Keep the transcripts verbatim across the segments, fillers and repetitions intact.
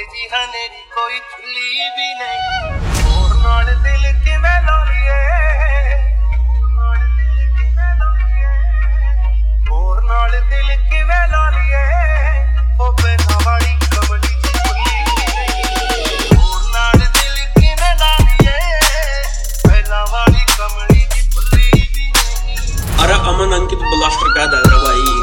तेजी हनेरी कोई खुली भी नहीं और नाल दिल किवें ला लिए और नाल दिल किवें ला लिए ओ बेना वाली कमली दी खुली भी नहीं और नाल दिल किवें ला लिए बेना वाली कमली दी खुली भी नहीं। अरे अमन अंकित ब्लास्टर का दादा भाई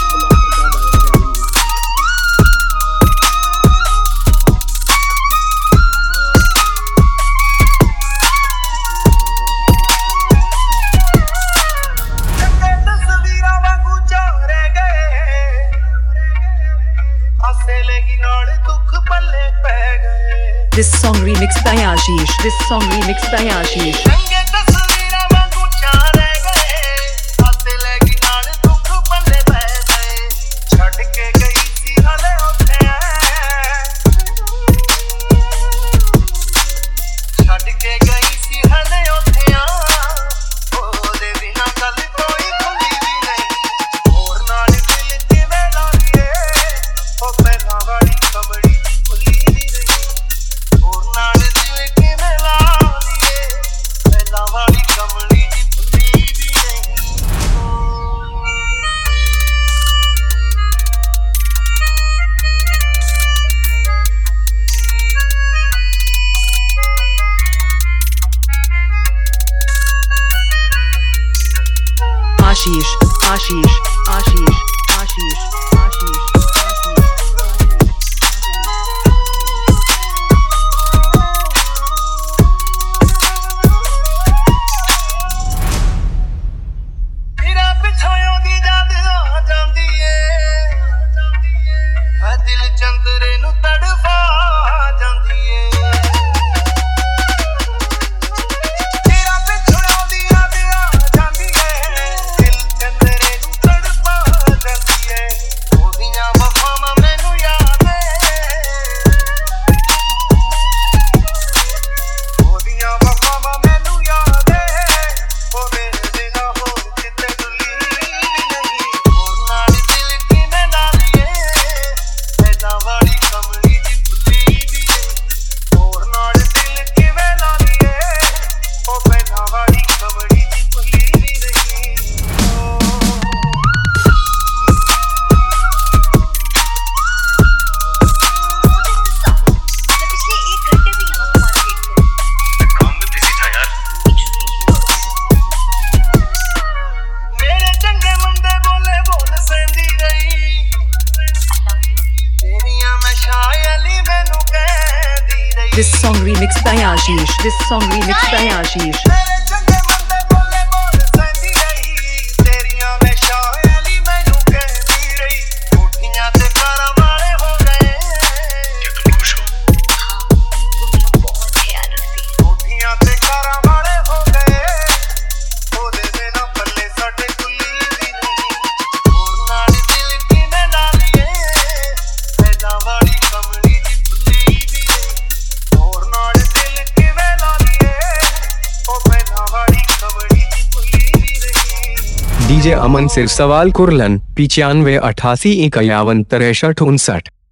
This song remixed by Ashish. This song remixed by Ashish. Ashish, Ashish, Ashish, Ashish, Ashish, तेरा पिछायों दी याद आ जांदी ए है दिल चंदरे नु तड़फा जांदी ए This song remixed by Ashish. This song remixed by Ashish. DJ Aman सिर्फ सवाल कुरलन पिचानवे अठासी इक्यावन तिरसठ उनसठ।